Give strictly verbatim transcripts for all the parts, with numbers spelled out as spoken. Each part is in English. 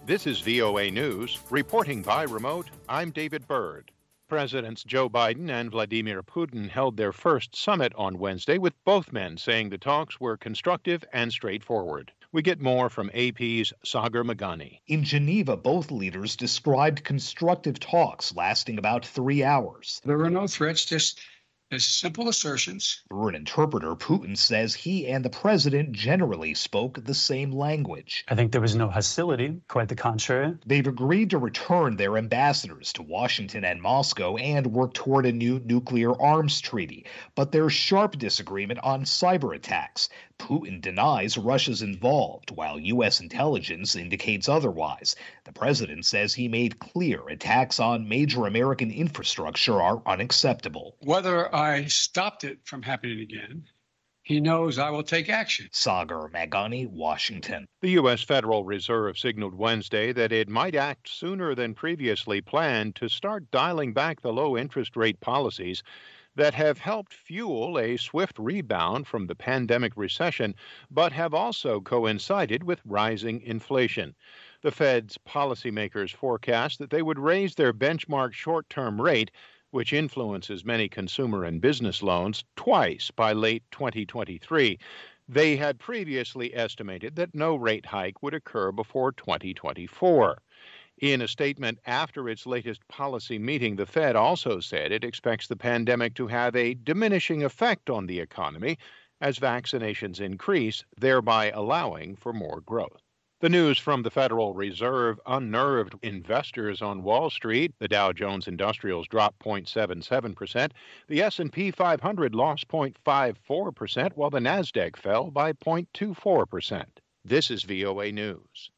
This is V O A News. Reporting by remote, I'm David Byrd. Presidents Joe Biden and Vladimir Putin held their first summit on Wednesday, with both men saying the talks were constructive and straightforward. We get more from A P's Sagar Meghani. In Geneva, both leaders described constructive talks lasting about three hours. There were no threats, just as simple assertions. Through an interpreter, Putin says he and the president generally spoke the same language. I think there was no hostility, quite the contrary. They've agreed to return their ambassadors to Washington and Moscow and work toward a new nuclear arms treaty. But there's sharp disagreement on cyber attacks. Putin denies Russia's involved, while U S intelligence indicates otherwise. The president says he made clear attacks on major American infrastructure are unacceptable. Whether I stopped it from happening again, he knows I will take action. Sagar Meghani, Washington. The U S Federal Reserve signaled Wednesday that it might act sooner than previously planned to start dialing back the low interest rate policies that have helped fuel a swift rebound from the pandemic recession, but have also coincided with rising inflation. The Fed's policymakers forecast that they would raise their benchmark short-term rate, which influences many consumer and business loans, twice by late twenty twenty-three. They had previously estimated that no rate hike would occur before twenty twenty-four. In a statement after its latest policy meeting, the Fed also said it expects the pandemic to have a diminishing effect on the economy as vaccinations increase, thereby allowing for more growth. The news from the Federal Reserve unnerved investors on Wall Street. The Dow Jones Industrials dropped zero point seven seven percent. The S and P five hundred lost zero point five four percent, while the Nasdaq fell by zero point two four percent. This is V O A News.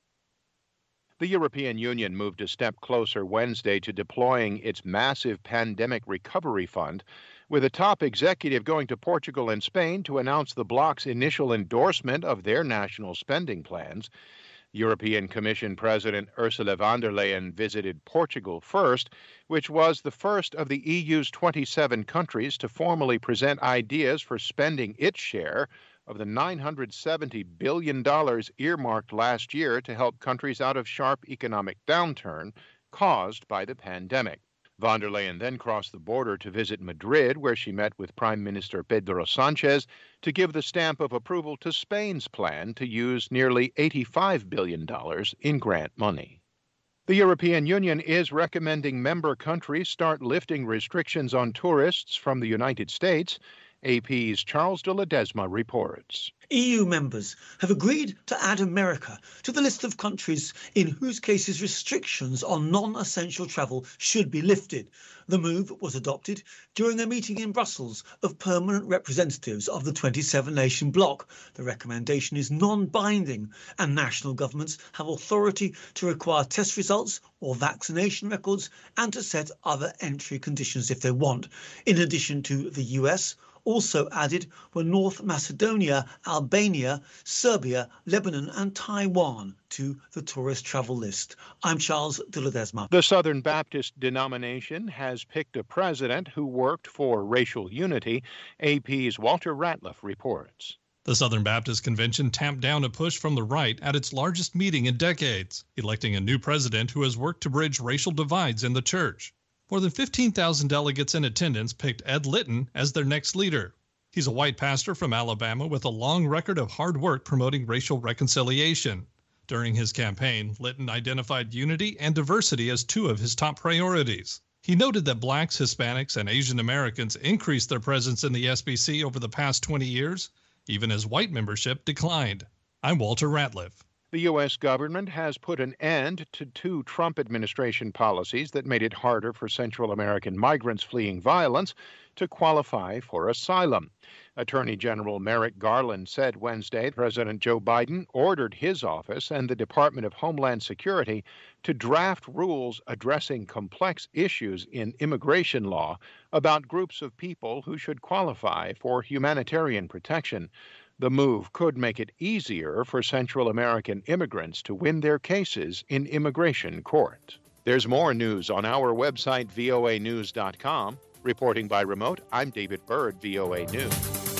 The European Union moved a step closer Wednesday to deploying its massive pandemic recovery fund, with a top executive going to Portugal and Spain to announce the bloc's initial endorsement of their national spending plans. European Commission President Ursula von der Leyen visited Portugal first, which was the first of the E U's twenty-seven countries to formally present ideas for spending its share of the nine hundred seventy billion dollars earmarked last year to help countries out of sharp economic downturn caused by the pandemic. Von der Leyen then crossed the border to visit Madrid, where she met with Prime Minister Pedro Sanchez to give the stamp of approval to Spain's plan to use nearly eighty-five billion dollars in grant money. The European Union is recommending member countries start lifting restrictions on tourists from the United States. A P's Charles de Ledesma reports. E U members have agreed to add America to the list of countries in whose cases restrictions on non-essential travel should be lifted. The move was adopted during a meeting in Brussels of permanent representatives of the twenty-seven nation bloc. The recommendation is non-binding, and national governments have authority to require test results or vaccination records and to set other entry conditions if they want. In addition to the U S, also added were North Macedonia, Albania, Serbia, Lebanon and Taiwan to the tourist travel list. I'm Charles de Ledesma. The Southern Baptist denomination has picked a president who worked for racial unity. A P's Walter Ratliff reports. The Southern Baptist Convention tamped down a push from the right at its largest meeting in decades, electing a new president who has worked to bridge racial divides in the church. More than fifteen thousand delegates in attendance picked Ed Litton as their next leader. He's a white pastor from Alabama with a long record of hard work promoting racial reconciliation. During his campaign, Litton identified unity and diversity as two of his top priorities. He noted that blacks, Hispanics, and Asian Americans increased their presence in the S B C over the past twenty years, even as white membership declined. I'm Walter Ratliff. The U S government has put an end to two Trump administration policies that made it harder for Central American migrants fleeing violence to qualify for asylum. Attorney General Merrick Garland said Wednesday President Joe Biden ordered his office and the Department of Homeland Security to draft rules addressing complex issues in immigration law about groups of people who should qualify for humanitarian protection. The move could make it easier for Central American immigrants to win their cases in immigration court. There's more news on our website, V O A news dot com. Reporting by remote, I'm David Byrd, V O A News.